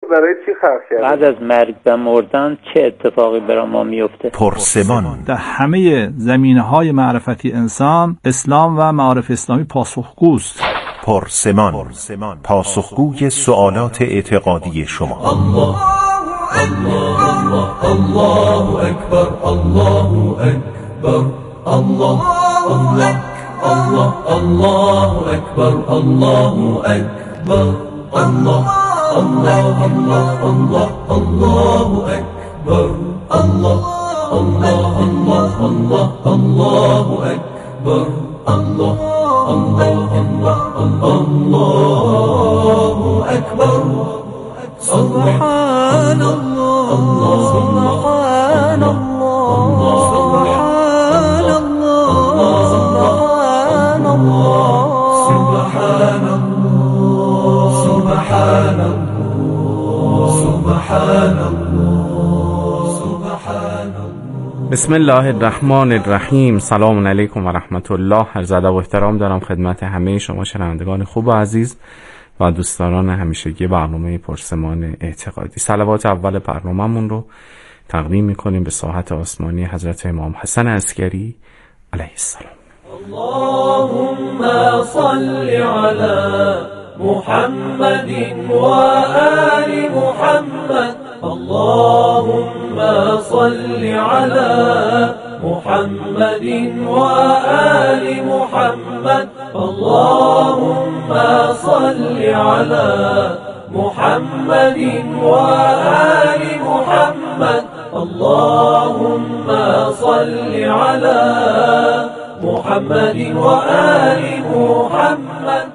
برای چی خلق کرده؟ بعد از مرگ و مردن چه اتفاقی برای ما میفته؟ پرسمان. در همه زمینه‌های معرفتی انسان، اسلام و معارف اسلامی پاسخگوست. پرسمان، پاسخگوی سوالات اعتقادی شما. الله الله الله اکبر، الله اکبر، الله الله الله الله اکبر، الله اکبر، الله الله الله الله الله اکبر، الله الله الله الله الله اکبر، الله الله الله الله اکبر. سبحان الله سبحان الله سبحان الله سبحان الله سبحان الله سبحان الله سبحان الله سبحان الله. بسم الله الرحمن الرحیم. سلام علیکم و رحمت الله. عرض ادب و احترام دارم خدمت همه شما شنوندگان خوب و عزیز و دوستداران همیشگی برنامه پرسمان اعتقادی. صلوات اول برنامه‌مون رو تقدیم می‌کنیم به ساحت آسمانی حضرت امام حسن عسکری علیه السلام. اللهم صل على محمد و آل محمد. اللهم صل على محمد و آل محمد. اللهم صل على محمد و آل محمد. اللهم صل على محمد و آل محمد.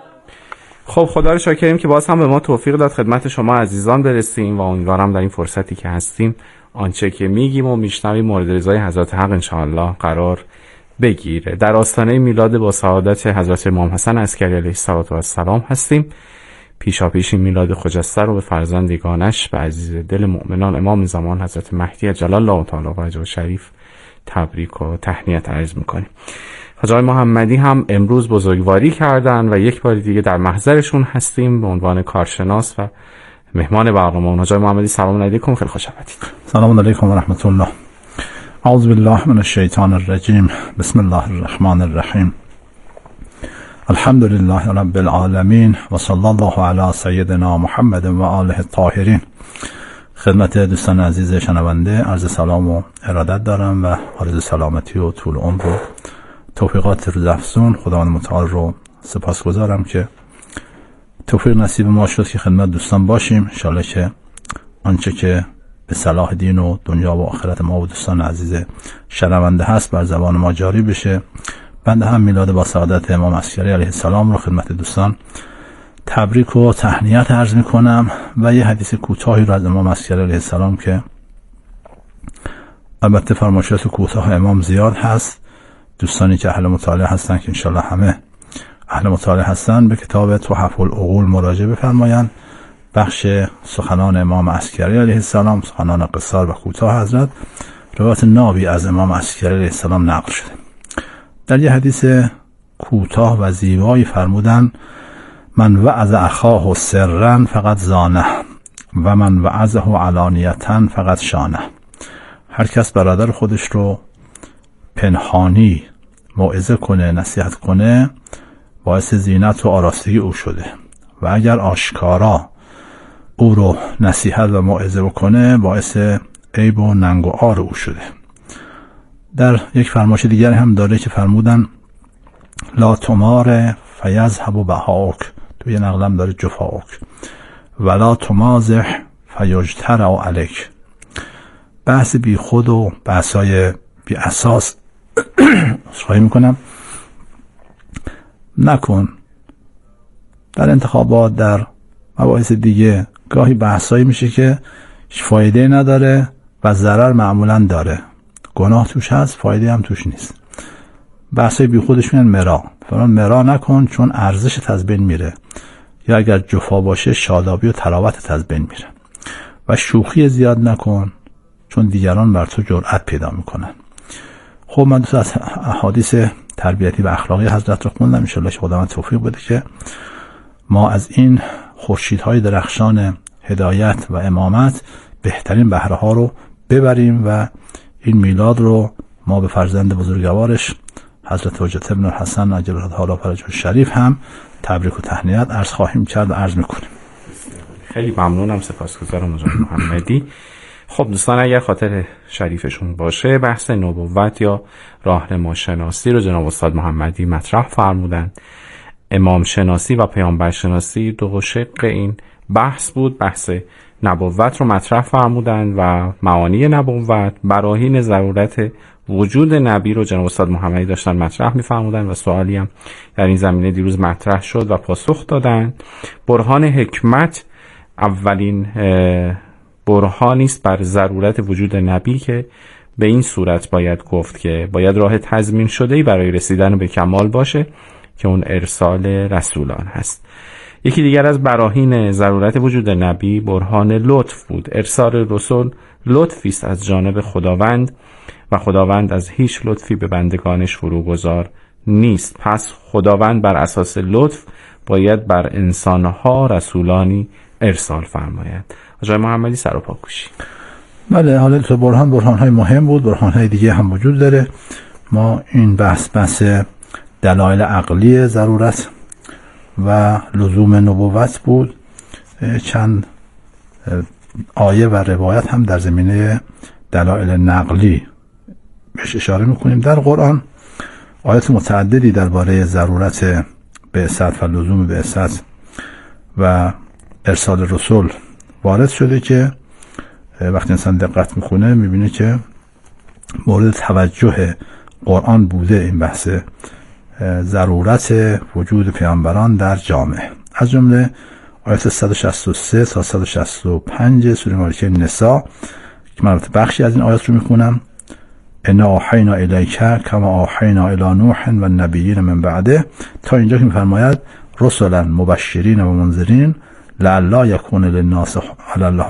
خب خدا رو شاکریم که باز هم به ما توفیق داد خدمت شما عزیزان برسیم و امیدوارم در این فرصتی که هستیم آنچه که میگیم و میشنویم مورد رضای حضرت حق انشاءالله قرار بگیره. در آستانه میلاد با سعادت حضرت امام حسن عسکری علیه السلام هستیم. پیشاپیش این میلاد خجسته رو به فرزند یگانش به عزیز دل مؤمنان امام زمان حضرت مهدی عجل الله تعالی فرجه شریف تبریک و تهنیت عرض میکنیم. حاجی محمدی هم امروز بزرگواری کردن و یک بار دیگه در محضرشون هستیم به عنوان کارشناس و مهمان برنامه. حاجی محمدی سلام علیکم، خیلی خوش آمدید. سلام علیکم و رحمت الله. اعوذ بالله من الشیطان الرجیم. بسم الله الرحمن الرحیم. الحمد لله رب العالمین و صلی الله علی سیدنا محمد و آله الطاهرین. خدمت دوستان عزیز شنونده عرض سلام و ارادت دارم و آرزوی سلامتی و طول عمر و توفیقات روزافزون خداوند متعال رو سپاسگزارم که توفیق نصیب ما شد که خدمت دوستان باشیم. ان شاءالله که آنچه که به صلاح دین و دنیا و آخرت ما و دوستان عزیز شنونده هست بر زبان ما جاری بشه. بنده هم میلاد با سعادت امام عسکری علیه السلام رو خدمت دوستان تبریک و تهنیت عرض میکنم و یه حدیث کوتاهی رو از امام عسکری علیه السلام که البته فرمایشات کوتاه امام زیاد هست، دوستانی که اهل مطالعه هستن که انشالله همه اهل مطالعه هستن به کتاب تحف العقول مراجعه بفرمایند. بخش سخنان امام عسکری علیه السلام، سخنان قصار و کوتاه حضرت، روایت نابی از امام عسکری علیه السلام نقل شده. در یه حدیث کوتاه و زیبایی فرمودن من وعظ اخاه سرا فقط زانه و من وعظه علانیتا فقط شانه. هر کس برادر خودش رو پنهانی موعظه کنه، نصیحت کنه، باعث زینت و آراستگی او شده و اگر آشکارا او رو نصیحت و موعظه بکنه باعث عیب و ننگ و عار او شده. در یک فرمایش دیگر هم داره که فرمودن لا تمار فیذهب بهاک، تو یه نقلم داره جفاک، ولا تمازح فیجترع علیک. بحث بی خود و بحثای بی اساس خواهی میکنم نکن. در انتخابات، در مباحث دیگه گاهی بحثایی میشه که فایده نداره و ضرر معمولا داره، گناه توش هست فایده هم توش نیست. بحثای بی خودش میگن مرا، فرمان مرا نکن چون ارزش از بین میره، یا اگر جفا باشه شادابی و تراوت از بین میره. و شوخی زیاد نکن چون دیگران بر تو جرأت پیدا میکنن. خب من دوست از احادیث تربیتی و اخلاقی حضرت رو خوندم، ان شاءالله خداوند توفیق بده که ما از این خورشیدهای درخشان هدایت و امامت بهترین بهره ها رو ببریم و این میلاد رو ما به فرزند بزرگوارش حضرت حجت ابن الحسن عجل الله فرجه الشریف هم تبریک و تهنیت عرض خواهیم کرد و عرض میکنیم. خیلی ممنونم، سپاسگزارم آقای محمدی. خب دوستان، اگر خاطر شریفشون باشه بحث نبوت یا راهنما شناسی رو جناب استاد محمدی مطرح فرمودن. امام شناسی و پیامبر شناسی دو شق این بحث بود. بحث نبوت رو مطرح فرمودن و معانی نبوت، براهین ضرورت وجود نبی رو جناب استاد محمدی داشتن مطرح می‌فرمودن و سوالی هم در این زمینه دیروز مطرح شد و پاسخ دادن. برهان حکمت اولین برهانی است بر ضرورت وجود نبی که به این صورت باید گفت که باید راه تضمین شده‌ای برای رسیدن به کمال باشه که اون ارسال رسولان هست. یکی دیگر از براهین ضرورت وجود نبی برهان لطف بود. ارسال رسول لطفی است از جانب خداوند و خداوند از هیچ لطفی به بندگانش فروگذار نیست. پس خداوند بر اساس لطف باید بر انسانها رسولانی ارسال فرماید. آقای محمدی سر و پا کوشی. بله، حالا تو برهان‌های مهم بود، برهان‌های دیگه هم وجود داره. ما این بحث دلایل عقلی ضرورت و لزوم نبوت بود. چند آیه و روایت هم در زمینه دلایل نقلی بهش اشاره میکنیم. در قرآن آیات متعددی درباره ضرورت بعثت و لزوم بعثت و ارسال رسول وارد شده که وقتی انسان دقت میکنه میبینه که مورد توجه قرآن بوده این بحث ضرورت وجود پیامبران در جامعه. از جمله آیات 163 تا 165 سوره مبارکه نساء که من بخشی از این آیات رو میخونم. انا اوحینا الیک کما اوحینا الی نوح و النبیین من بعده، تا اینجا که میفرماید رسلا مبشرین و منذرین لعلی یکون للناس علی الله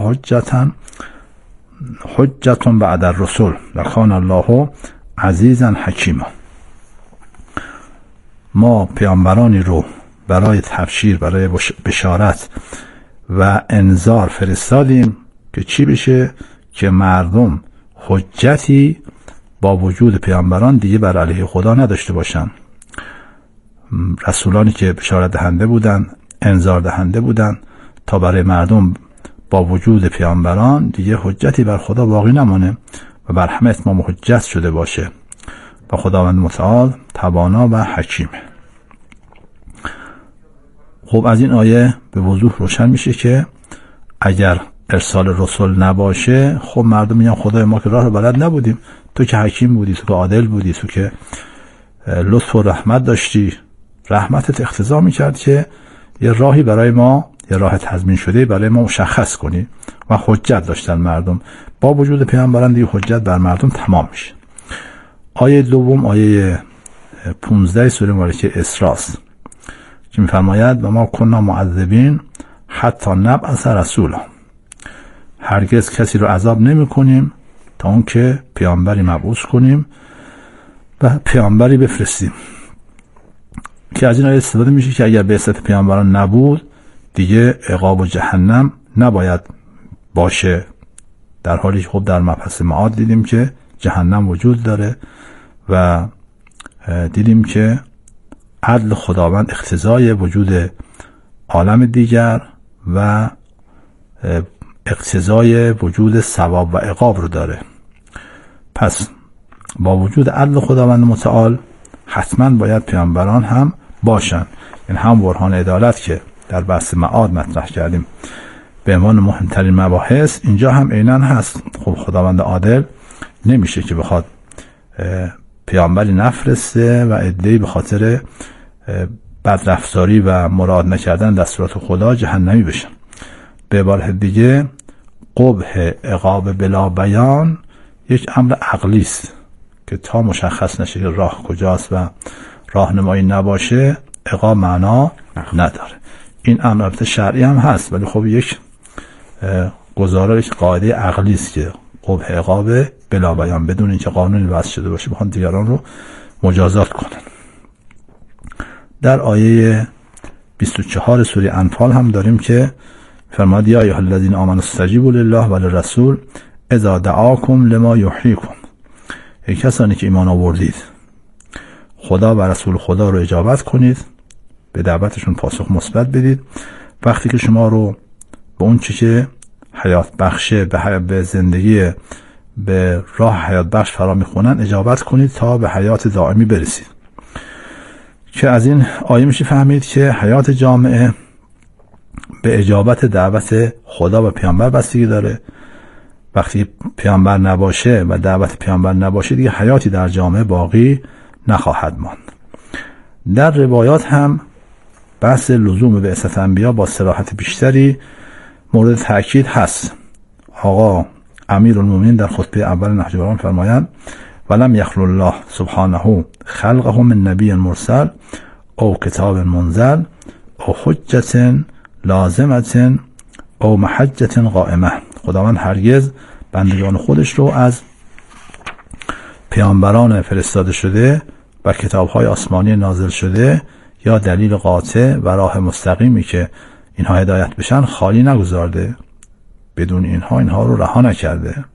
حجة بعد الرسل وکان الله عزیزا حکیما. ما پیامبرانی رو برای تبشیر، برای بشارت و انذار فرستادیم که چی بشه؟ که مردم حجتی با وجود پیامبران دیگه بر علیه خدا نداشته باشن. رسولانی که بشارت دهنده بودن، انذار دهنده بودن، تا برای مردم با وجود پیامبران دیگه حجتی بر خدا باقی نمونه و بر همه اتمام حجت شده باشه. و خداوند متعال توانا و حکیمه. خب از این آیه به وضوح روشن میشه که اگر ارسال رسول نباشه، خب مردم میگن خدای ما که راه رو بلد نبودیم، تو که حکیم بودی، تو که عادل بودی، تو که لطف و رحمت داشتی، رحمتت اقتضا میکرد که یه راهی برای ما، یه راه تضمین شده برای ما مشخص کنی. و حجت داشتن مردم. با وجود پیامبران دیگه حجت بر مردم تمام میشه. آیه دوم آیه 15 سوره مبارکه اسراء که میفرماید و ما کنا معذبین حتی نبعث رسولا، هرگز کسی رو عذاب نمی کنیم تا اون که پیامبری مبعوث کنیم و پیامبری بفرستیم. که از این آیه استفاده میشه که اگر بعثت پیامبران نبود دیگه عقاب و جهنم نباید باشه، در حالی که خب در مبحث معاد دیدیم که جهنم وجود داره و دیدیم که عدل خداوند اقتضای وجود عالم دیگر و اقتضای وجود ثواب و عقاب رو داره. پس با وجود عدل خداوند متعال حتما باید پیامبران هم باشن. این هم برهان عدالت که در بحث معاد مطرح کردیم به عنوان مهمترین مباحث اینجا هم عیناً هست. خب خداوند عادل نمیشه که بخواد پیامبری نفرسته و عده‌ای به خاطر بدرفتاری و مراد نکردن دستورات خدا جهنمی بشن. به عبارت دیگه قبح عقاب بلا بیان یک امر عقلی است که تا مشخص نشه که راه کجاست و راهنمایی نباشه عقاب معنا نداره. این امر البته شرعی هم هست ولی خب یک گزارش قاعده عقلی است که قبح عقاب بلا بیان، بدون اینکه قانونی وضع شده باشه بخوان دیگران رو مجازات کنن. در آیه 24 سوره انفال هم داریم که فرمود یا ایها الذین آمنوا استجیبوا لله وللرسول اذا دعاکم لما یحییکم. ای کسانی که ایمان آوردید، خدا و رسول خدا رو اجابت کنید، به دعوتشون پاسخ مثبت بدید. وقتی که شما رو به اون چیزی که حیات بخشه، به زندگی، به راه حیات بخش فرا میخونن اجابت کنید تا به حیات دائمی برسید. که از این آیه میشه فهمید که حیات جامعه به اجابت دعوت خدا و پیامبر بستگی داره. وقتی پیامبر نباشه و دعوت پیامبر نباشه دیگه حیاتی در جامعه باقی نخواهد ماند. در روایات هم بحث لزوم بعثت انبیا با صراحت بیشتری مورد تأکید هست. آقا امیرالمومنین در خطبه اول نهج البلاغه فرمایند ولم یخل الله سبحانه خلقه من نبی مرسل او کتاب منزل او حجت لازمت او محجت قائمه. خداوند هرگز بندگان خودش رو از پیامبران فرستاده شده و کتاب‌های آسمانی نازل شده یا دلیل قاطع و راه مستقیمی که اینها هدایت بشن خالی نگذارده، بدون اینها رو رها نکرده.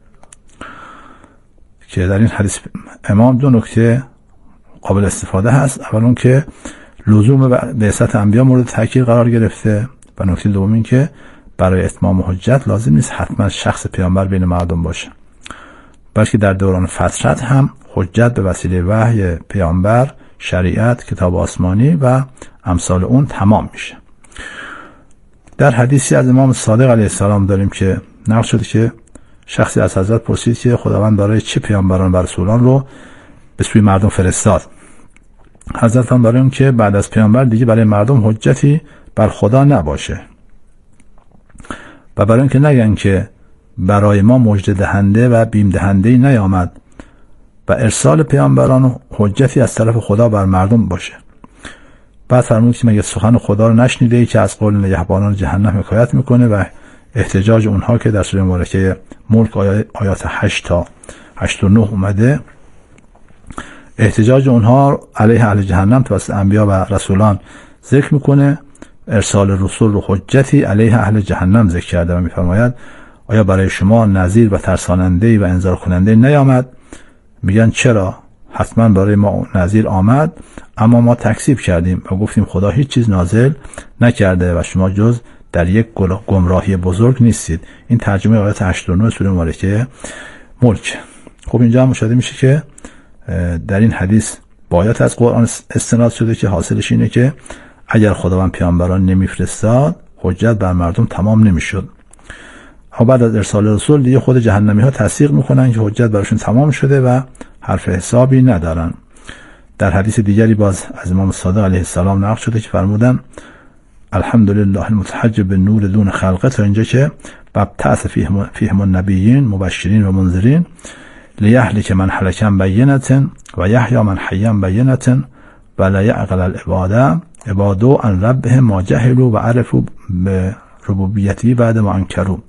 که در این حدیث امام دو نکته قابل استفاده هست. اول اون که لزوم بعثت انبیا مورد تاکید قرار گرفته و نکته دوم این که برای اتمام حجت لازم نیست حتما شخص پیامبر بین مردم باشه، بلکه در دوران فترت هم حجت به وسیله وحی پیامبر، شریعت، کتاب آسمانی و امثال اون تمام میشه. در حدیثی از امام صادق علیه السلام داریم که نقل شده که شخصی از حضرت پرسید که خداوند برای چه پیامبران و رسولان رو به سوی مردم فرستاد؟ حضرت هم برای اون که بعد از پیامبر دیگه برای مردم حجتی بر خدا نباشه و برای اون که نگن که برای ما مژده دهنده و بیم دهنده‌ای نیامد و ارسال پیامبران حجتی از طرف خدا بر مردم باشه. بعد فرمود که مگه سخن خدا رو نشنیده ای که از قول نگهبانان جهنم حکایت میکنه و احتجاج اونها که در سوره مبارکه ملک آیات 8 تا 89 اومده، احتجاج اونها علیه اهل جهنم توسط انبیا و رسولان ذکر میکنه. ارسال رسول رو حجتی علیه اهل جهنم ذکر کرده و میفرماید آیا برای شما نذیر و ترساننده و انذار کننده نیامد؟ میگن چرا؟ حتما برای ما نذیر آمد، اما ما تکذیب کردیم و گفتیم خدا هیچ چیز نازل نکرده و شما جز در یک گمراهی بزرگ نیستید. این ترجمه آیات 89 سوره مبارکه ملک. خب اینجا هم مشاهده میشه که در این حدیث با آیات از قرآن استناد شده که حاصلش اینه که اگر خداوند پیامبران نمیفرستاد حجت بر مردم تمام نمیشد. اما بعد از ارسال رسول دیگه خود جهنمی ها تصدیق میکنن که حجت براشون تمام شده و حرف حسابی ندارن. در حدیث دیگری باز از امام صادق علیه السلام نقل شده که فرمودن الحمدلله المتحجب بالنور دون خلقه، تا اینجا که ببتعث فیهم النبیین مبشرین و منذرین لیهلک من هلک عن بینة و یحیی من حی عن بینة و لا یعقل العباد عبادوا عن ربهم ما جهلوا و عرفوا بربوبیته بعد ما انکروا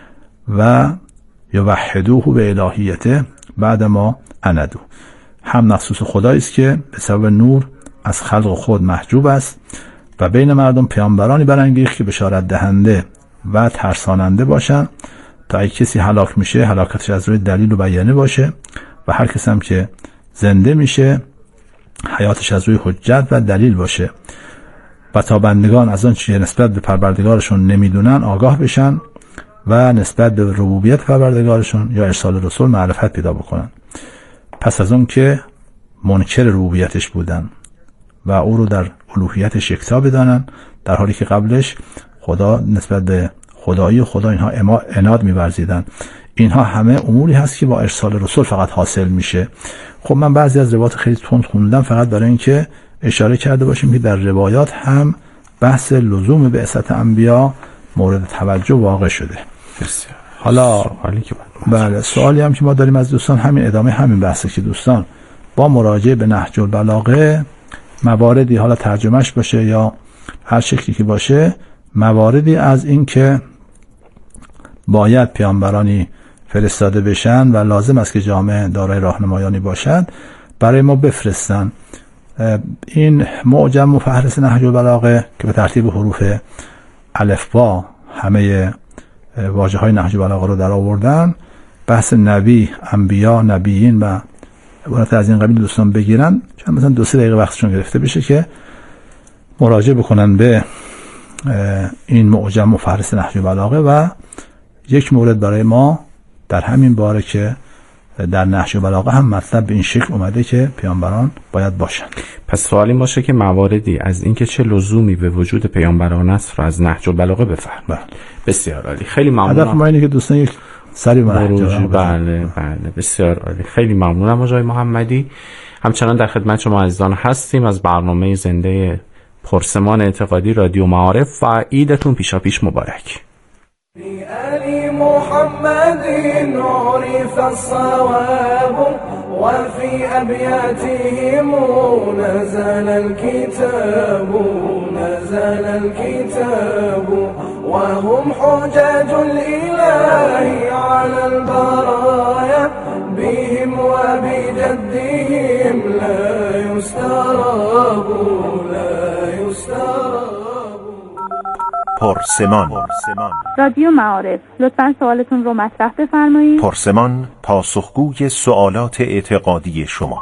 و یوحدوه به الهیته بعد ما اندو. هم مخصوص خدایی است که به سبب نور از خلق خود محجوب است و بین مردم پیامبرانی برانگیخت که بشارت دهنده و ترساننده باشن تا اگه کسی هلاک میشه هلاکتش از روی دلیل و بیانه باشه و هر کسی هم که زنده میشه حیاتش از روی حجت و دلیل باشه و تا بندگان از آن چیه نسبت به پروردگارشون نمیدونن آگاه بشن و نسبت به ربوبیت پروردگارشون یا ارسال رسول معرفت پیدا بکنن. پس از اون که منکر ربوبیتش بودن و او رو در الوهیتش یکتا بدانن، در حالی که قبلش خدا نسبت به خدایی خدا اینها عناد می‌ورزیدن. اینها همه اموری هست که با ارسال رسول فقط حاصل میشه. خب من بعضی از روایات خیلی تند خوندم فقط برای اینکه اشاره کرده باشیم که در روایات هم بحث لزوم بعثت انبیا مورد توجه واقع شده. حالا بله سوالی هم که ما داریم از دوستان همین ادامه همین بحثه که دوستان با مراجعه به نهج البلاغه مواردی حالا ترجمهش باشه یا هر شکلی که باشه مواردی از این که باید پیامبرانی فرستاده بشن و لازم است که جامعه دارای راهنمایانی باشد برای ما بفرستن. این معجم و فهرست نهج البلاغه که به ترتیب حروف الفبا همه واژه های نهج بلاغه رو در آوردن، بحث نبی، انبیا، نبیین و عبارت از این قبیل دوستان بگیرن، چند مثلا 2-3 دقیقه وقتشون گرفته بشه که مراجعه بکنن به این معجم و فهرست نهج بلاغه و یک مورد برای ما در همین باره که در نهج بلاغه هم مطلب به این شکل اومده که پیامبران باید باشن. پس سوال این باشه که مواردی از اینکه چه لزومی به وجود پیامبران است رو از نهج البلاغه بفرمایید. بسیار عالی، خیلی ممنونم. هدف ما اینه که دوستان یک سری بله بله، بسیار عالی، خیلی ممنونم آقای محمدی. همچنان در خدمت شما عزیزان هستیم از برنامه زنده پرسمان اعتقادی رادیو معارف و عیدتون پیشاپیش مبارک. بآل محمد عرف الصواب وفي أبياتهم نزل الكتاب وهم حجاج الإله على البرايا بهم وبجدهم لا يستراب. پرسمان. رادیو معارف، لطفاً سوالتون رو مطرح بفرمایید. پرسمان پاسخگوی سوالات اعتقادی شما.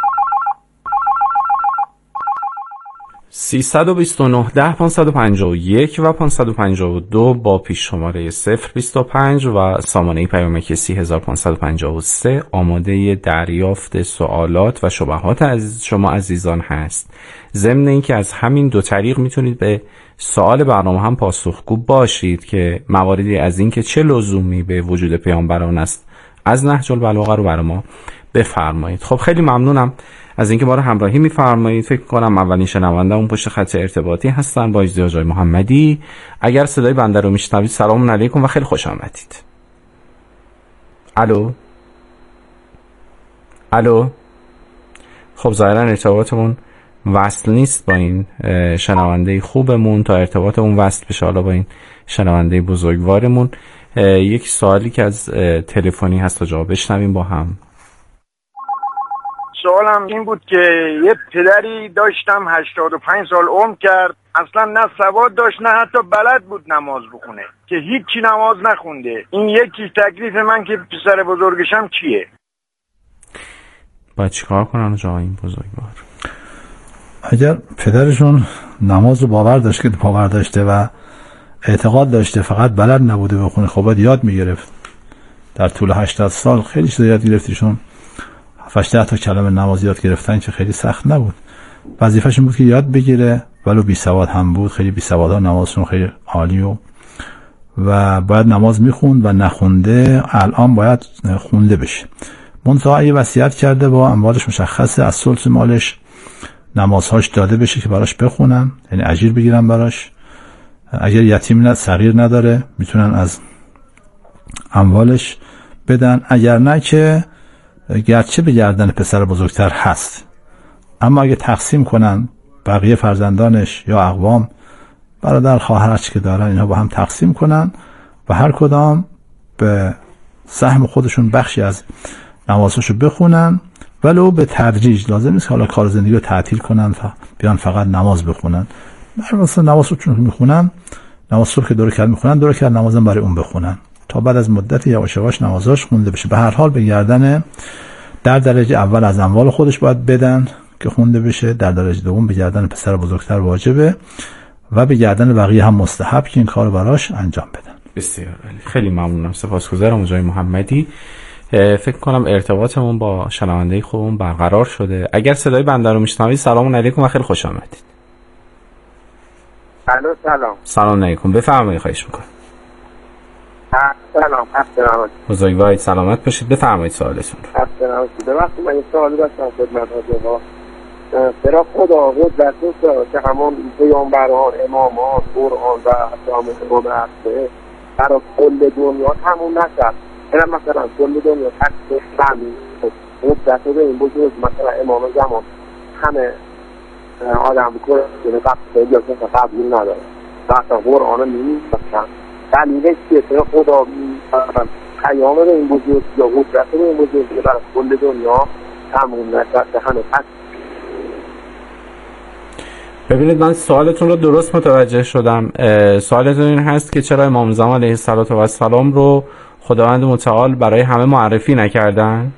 329 10 551 و 552 با پیش شماره 025 و سامانه پیامک 3553 آماده دریافت سوالات و شبهات از شما عزیزان هست. ضمن اینکه از همین دو طریق میتونید به سوال برنامه هم پاسخگو باشید که مواردی از این که چه لزومی به وجود پیامبران است از نهج البلاغه رو برای ما بفرمایید. خب خیلی ممنونم از اینکه ما رو همراهی می‌فرمایید. فکر کنم اولین شنونده اون پشت خط ارتباطی هستن با اجازه آقای محمدی. اگر صدای بنده رو میشنوید سلام علیکم و خیلی خوش آمدید. الو. خب ظاهرا ارتباطمون وصل نیست با این شنونده خوبمون. تا ارتباطمون وصل بشه حالا با این شنونده بزرگوارمون، یک سوالی که از تلفنی هست تا جواب بشنویم با هم. سوالم این بود که یه پدری داشتم 85 سال عمر کرد، اصلا نه سواد داشت نه حتی بلد بود نماز بخونه، که هیچی نماز نخونده. این یکی تکلیف من که پسر بزرگشم چیه؟ باید چیکار کنن جا این بزرگوار؟ اگر پدرشون نماز رو باور داشته و اعتقاد داشته فقط بلد نبوده بخونه، خب باید یاد میگرفت. در طول 80 سال خیلی چیز یاد گرفتیشون. 7-8 تا کلمه نماز یاد گرفتن که خیلی سخت نبود. وظیفه‌ش این بود که یاد بگیره، ولو بی سواد هم بود. خیلی بی سوادها نمازشون خیلی عالی و باید نماز میخوند و نخونده الان باید خونده بشه. منتها یه وصیت کرده با اموالش مشخصه، از ثلث مالش نمازهاش داده بشه که براش بخونن، یعنی اجیر بگیرن براش. اگر یتیم صغیر نداره میتونن از اموالش بدن. اگر نه که گرچه به گردن پسر بزرگتر هست، اما اگه تقسیم کنن بقیه فرزندانش یا اقوام، برادر خواهر هرچی که دارن، اینها با هم تقسیم کنن و هر کدام به سهم خودشون بخشی از نمازشو بخونن، ولو به تدریج. لازم نیست حالا کار زندگی رو تعطیل کنن بیان فقط نماز بخونن. مثلا نماز رو چون میخونن، نماز صبح که 2 رکعت میخونن، 2 رکعت نمازم برای اون بخونن تا بعد از مدت یواش یواش نمازاش خونده بشه. به هر حال به گردن در درجه اول از اموال خودش باید بدن که خونده بشه، در درجه دوم به گردن پسر بزرگتر واجبه و به گردن بقیه هم مستحب که این کارو براش انجام بدن. بسیار عالی، خیلی ممنونم، سپاسگزارم آقای محمدی. فکر کنم ارتباطمون با شنونده خوبمون برقرار شده. اگر صدای بنده رو میشنوید سلام علیکم و خیلی خوش آمدید. سلام علیکم، بفرمایید. خواهش میکنم. سلام. بزرگوارید، سلامت باشید. بفرمایید سوالتون رو. وقتی من این سوالی داشتم خدمت حضرت، برای خدا قدرت نیست که همون پیامبران، امامان، قرآن و حتی امام عصر برای کل دنیا تموم نشد. اینم مثلا کل دنیا تکس فهمی قدرت به این بزرگ، مثلا امام زمان همه آدم بکنه که قبل یا که قبول نداره و حتی قرآن رو نیمیستن. دلیلش که خدا قیام به این بزرگ یا قدرت به این بزرگ که برای کل دنیا تموم نشد که همه تکس. ببینید من سوالتون رو درست متوجه شدم. سوالتون این هست که چرا امام زمان علیه السلام رو خداوند متعال برای همه معرفی نکردن؟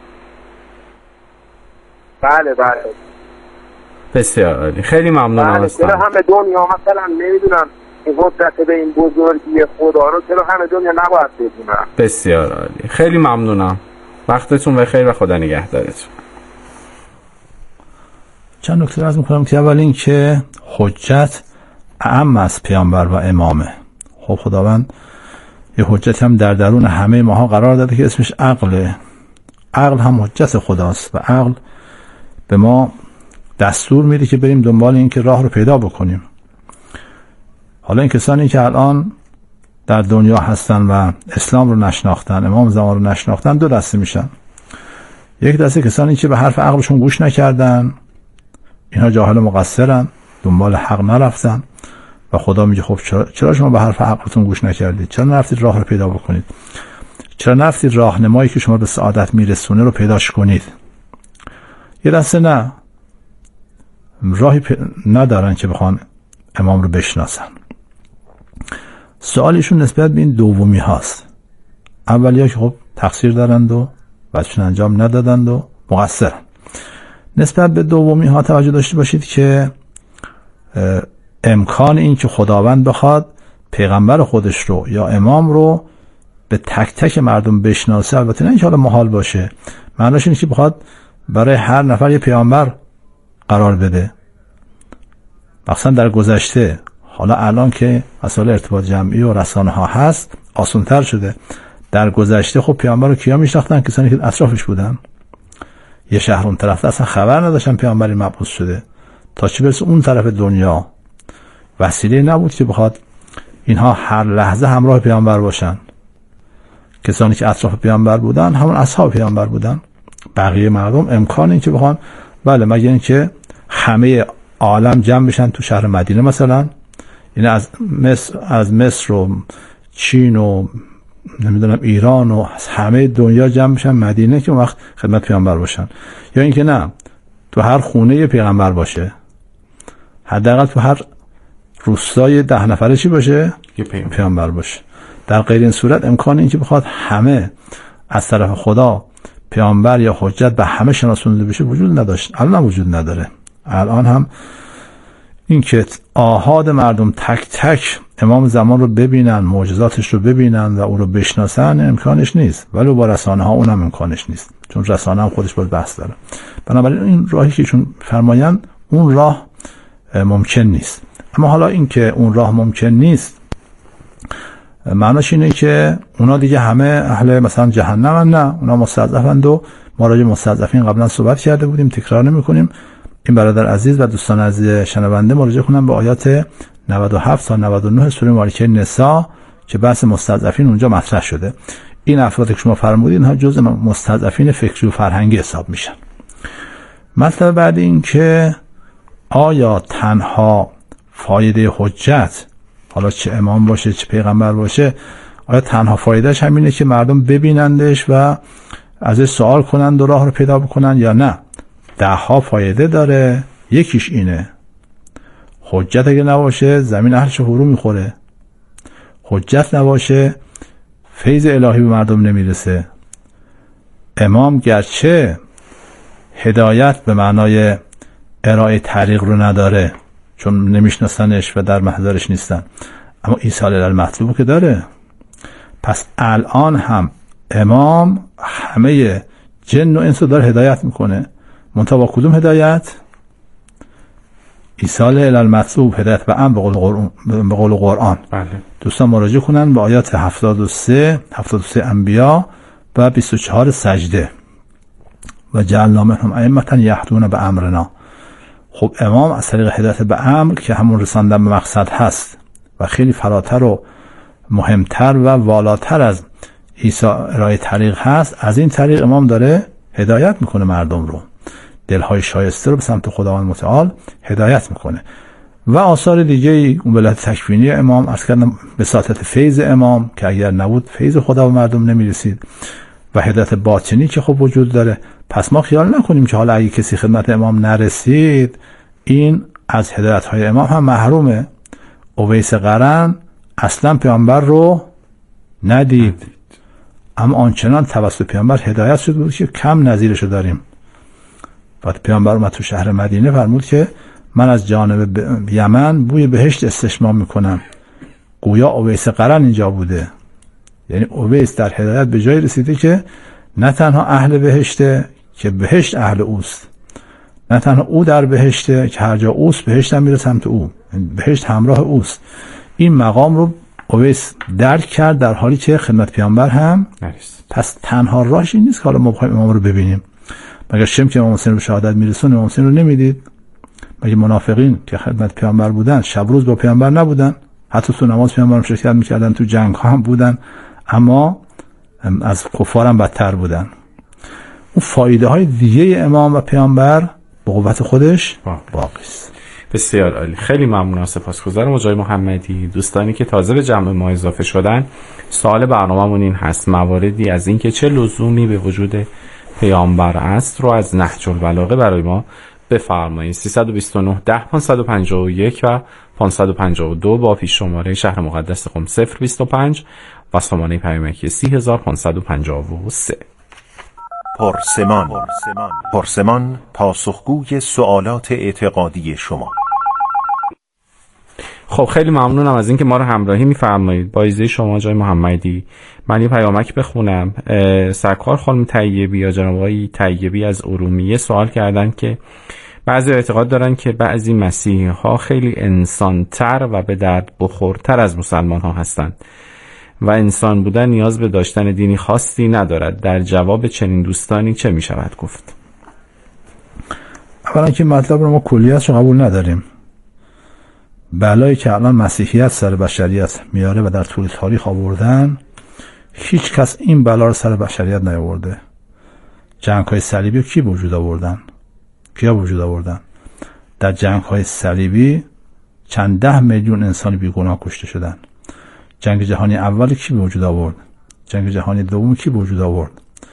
بله. بسیار عالی، خیلی ممنونم از چرا همه دنیا مثلا نمیدونم این قدرت به این بزرگی خدا رو چرا همه دنیا نباید بدونن؟ بسیار عالی، خیلی ممنونم. وقتتون بخیر و خدا نگهدارتون. چند نکته عرض می‌کنم که اول این که حجت اعم از پیامبر و امامه. خب خداوند یه حجت هم در درون همه ماها قرار داده که اسمش عقله. عقل هم حجت خداست و عقل به ما دستور میده که بریم دنبال این که راه رو پیدا بکنیم. حالا این کسانی که الان در دنیا هستن و اسلام رو نشناختن، امام زمان رو نشناختن، دو دسته میشن. یک دسته کسانی که به حرف عقلشون گوش نکردن، اینها جاهل مقصرن، دنبال حق نرفتن و خدا میگه خب چرا شما به حرف عقلتون گوش نکردید؟ چرا نرفتید راه رو پیدا بکنید؟ چرا نرفتید راهنمایی که شما به سعادت میرسونه رو پیداش کنید؟ یه دسته نه، راهی ندارن که بخوان امام رو بشناسن. سوالشون نسبت به این دومی هاست. اولیا که خب تقصیر دارند و وظیفه‌شون انجام ندادند و مقصرن. نسبت به دومی ها توجه داشته باشید که امکان این که خداوند بخواد پیغمبر خودش رو یا امام رو به تک تک مردم بشناسه، البته نه اینکه حالا محال باشه، معناش اینه که بخواد برای هر نفر یه پیامبر قرار بده. مثلا در گذشته، حالا الان که مسائل ارتباط جمعی و رسانه ها هست آسان‌تر شده. در گذشته خب پیامبر رو کیا میشناختن؟ کسانی که اطرافش بودن. یه شهر اون طرف اصلا خبر نداشتن پیامبری مبعوث شده، تا چه برسه اون طرف دنیا. وسیله نبود که بخواد اینها هر لحظه همراه پیامبر باشن. کسانی که اطراف پیامبر بودن همون اصحاب پیامبر بودن. بقیه مردم امکان این که بخوان، بله، مگر این که همه عالم جمع بشن تو شهر مدینه مثلا، این از مصر و چین و نمیدونم ایران و همه دنیا جمع بشن مدینه که اون وقت خدمت پیامبر باشن، یا اینکه نه تو هر خونه پیغمبر باشه، حداقل تو هر روستای 10 نفره چی باشه؟ پیامبر باشه. در غیر این صورت امکان این که بخواد همه از طرف خدا پیامبر یا حجت به همه شناسونده بشه وجود نداشت. الان وجود نداره. الان هم این که آحاد مردم تک تک امام زمان رو ببینن، معجزاتش رو ببینن و او رو بشناسن امکانش نیست. ولی با رسانه ها اونم امکانش نیست، چون رسانه هم خودش باید بحث داره. بنابراین این راهی که چون فرماین اون راه ممکن نیست. اما حالا این که اون راه ممکن نیست معناش اینه که اونا دیگه همه اهل مثلا جهنمن؟ نه، اونا مستضعفند و ما راجع به مستضعفین قبلا صحبت کرده بودیم، تکرار نمی‌کنیم. این برادر عزیز و دوستان عزیز شنونده مراجعه کنن به آیات 97 تا 99 سوره مبارکه نساء که بحث مستضعفین اونجا مطرح شده. این افرادی که شما فرمودید اینها جزء مستضعفین فکری و فرهنگی حساب میشن. مطلب بعد این که آیا تنها فایده حجت، حالا چه امام باشه چه پیغمبر باشه، آیا تنها فایدهش همینه که مردم ببینندش و ازش سوال کنند و راه رو پیدا بکنن، یا نه 10 فایده داره؟ یکیش اینه حجت اگه نباشه زمین اهلش فرو میخوره. حجت نباشه فیض الهی به مردم نمیرسه. امام گرچه هدایت به معنای ارائه طریق رو نداره چون نمیشناسنش و در محضرش نیستن، اما ایصال المطلوب که داره. پس الان هم امام همه جن و انس رو داره هدایت میکنه، منتها با کدوم هدایت؟ ایصال المطلوب، هدایت به امر به قول قرآن. بله. دوستان مراجعه کنن به آیات 73 انبیا و 24 سجده. و جعلنا منهم ائمة یهدون بامرنا. خب امام از طریق هدایت به امر که همون رساندن به مقصد هست و خیلی فراتر و مهمتر و والاتر از ارائه طریق هست، از این طریق امام داره هدایت میکنه مردم رو، دلهای شایسته رو به سمت خداوند متعال هدایت میکنه. و آثار دیگه اون ولایت تکوینی امام، عرض کردم بساطت فیض امام که اگر نبود فیض خدا به مردم نمیرسید، و هدایت باطنی که خب وجود داره. پس ما خیال نکنیم که حالا اگه کسی خدمت امام نرسید این از هدایت های امام هم محرومه. اویس قرن اصلا پیامبر رو ندید، اما آنچنان توسط پیامبر هدایت شد بود که کم نظیرش رو داریم. وقتی پیامبر اومد تو شهر مدینه فرمود که من از جانب یمن بوی بهشت استشمام میکنم. گویا اویس قرن اینجا بوده، یعنی اویس در هدایت به جای رسیده که نه تنها اهل بهشته که بهشت اهل اوست، نه تنها او در بهشته که هر جا اوست بهشت هم میره سمت او، بهشت همراه اوست. این مقام رو اویس درک کرد در حالی که خدمت پیامبر هم نرسید. پس تنها راهش این نیست که حالا ما بخوایم امام رو ببینیم. مگر شم که امام حسین رو شهادت میرسون امام حسین رو نمیدید؟ مگر منافقین که خدمت پیامبر بودن شب روز با پیامبر نبودن؟ حتی تو نماز پیامبر شرکت میکردن، تو جنگ ها هم بودن، اما از کفار هم بدتر بودن. اون فایده های دیگه امام و پیامبر به قوت خودش باقی است. بسیار عالی، خیلی ممنون و سپاسگزارم آقای محمدی. دوستانی که تازه به جمع ما اضافه شدن، سوال برنامه‌مون این هست: مواردی از اینکه چه لزومی به وجود پیامبر است رو از نهج البلاغه برای ما بفرمایید. 329 10 551 و 552 با پیش شماره شهر مقدس قم 025 و سامانه پیامکی 30553. پرسمان پاسخگوی سوالات اعتقادی شما. خب خیلی ممنونم از اینکه ما رو همراهی می‌فرمایید. با اجازه شما جای محمدی من یه پیامک بخونم. سرکار خانم طیبی یا جناب آقای طیبی از ارومیه سوال کردن که بعضی اعتقاد دارن که بعضی مسیحی ها خیلی انسان‌تر و به درد بخورتر از مسلمان ها هستند و انسان بودن نیاز به داشتن دینی خاصی ندارد. در جواب چنین دوستانی چه می شود گفت؟ اولا که مطلب رو ما کلیتش قبول نداریم. بلایی که الان مسیحیت سر بشریت میاره و در طول تاریخ آوردن، هیچ کس این بلا رو سر بشریت نیاورده. جنگ‌های صلیبی کی وجود آوردن؟ کیا وجود آوردن؟ در جنگ‌های صلیبی چند 10 میلیون انسان بیگناه کشته شدن. جنگ جهانی اول کی به وجود آورد؟ جنگ جهانی دوم کی به وجود آورد؟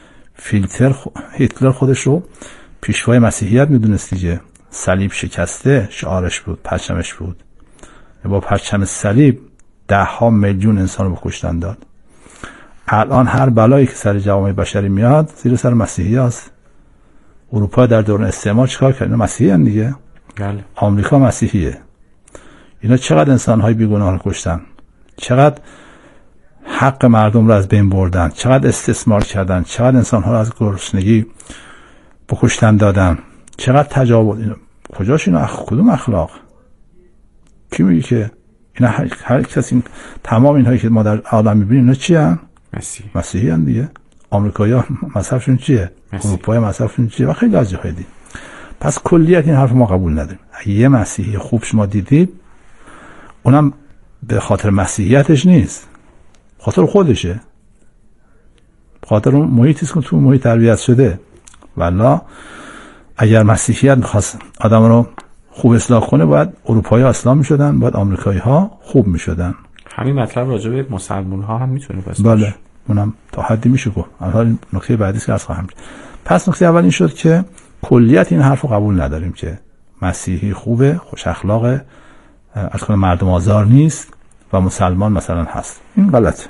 هیتلر خودش رو پیشوای مسیحیت میدونست دیگه. صلیب شکسته شعارش بود، پرچمش بود. با پرچم صلیب 10 میلیون انسان رو کشتن داد. الان هر بلایی که سر جوامع بشری میاد زیر سر مسیحی هست. اروپا در دوران استعمار چیکار کرد؟ اینا مسیحی هستن دیگه. بله. آمریکا مسیحیه. اینا چقدر انسان‌های بیگناه رو کشتن، چقدر حق مردم رو از بین بردن، چقدر استثمار کردن، چقدر انسان‌ها رو از گرسنگی بکشتن دادن، چقدر تجاوز. اینا کجاش اینا کدوم اخلاق؟ کی میگه که اینا هر کسی تمام اینهایی که ما در عالم می‌بینیم اینا چی ان؟ مسیحی ان دیگه. آمریکایی‌ها مذهبشون چیه؟ اروپایی مذهبشون چیه؟ و خیلی از جاهای دیگه. پس کلیت این حرف ما قبول نداریم. اگه یه مسیحی خوب شما دیدید، اونم به خاطر مسیحیتش نیست، خاطر خودشه، خاطر اون محیطی است که تو محیط تربیت شده. والله اگر مسیحیت می‌خواست آدم رو خوب اصلاح کنه، باید اروپایی ها اصلاح می‌شدن، باید آمریکایی ها خوب می‌شدن. همین مطلب راجع به مسلمان ها هم میتونه پس بله، اونم تا حدی میشه گفت. الان نکته بعدی که عرض خواهم کرد. پس نکته اول این شد که کلیت این حرف رو قبول نداریم که مسیحی خوبه، خوش اخلاقه، از کنه مردم آزار نیست و مسلمان مثلا هست. این غلطه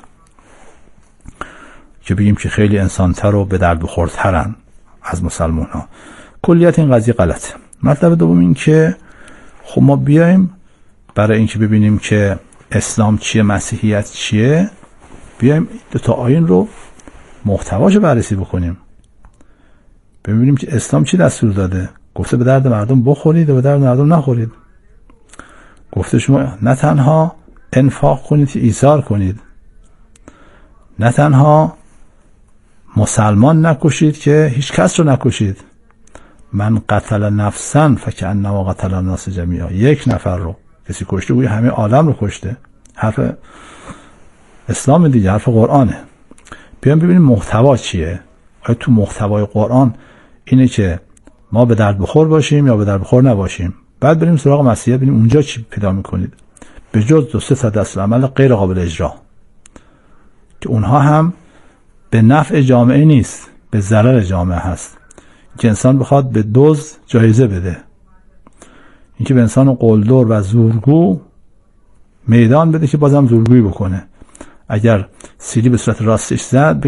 که بگیم که خیلی انسان‌تر و به درد بخورترن از مسلمان ها. کلیت این قضیه غلطه. مطلب دوم این که خب ما بیایم برای اینکه ببینیم که اسلام چیه، مسیحیت چیه، بیایم دو تا آیین رو محتواش بررسی بکنیم، ببینیم که اسلام چی دستور داده. گفته به درد مردم بخورید و به درد مردم نخورید. گفته شما نه تنها انفاق کنید که ایثار کنید، نه تنها مسلمان نکشید که هیچ کس رو نکشید. من قتل نفسا فکأنما قتل الناس جمیعا. یک نفر رو کسی کشته گویا همه عالم رو کشته. حرف اسلام دیگه، حرف قرآنه. بیایم ببینیم محتوا چیه. آیا تو محتوای قرآن اینه که ما به درد بخور باشیم یا به درد بخور نباشیم؟ بعد بریم سراغ مسیحیت ببینیم اونجا چی پیدا میکنید. به جز 2-3 دستورالعمل غیر قابل اجرا که اونها هم به نفع جامعه نیست، به ضرر جامعه هست، که انسان بخواد به دزد جایزه بده. اینکه به انسان قلدر و زورگو میدان بده که بازم زورگویی بکنه. اگر سیلی به صورت راستش زد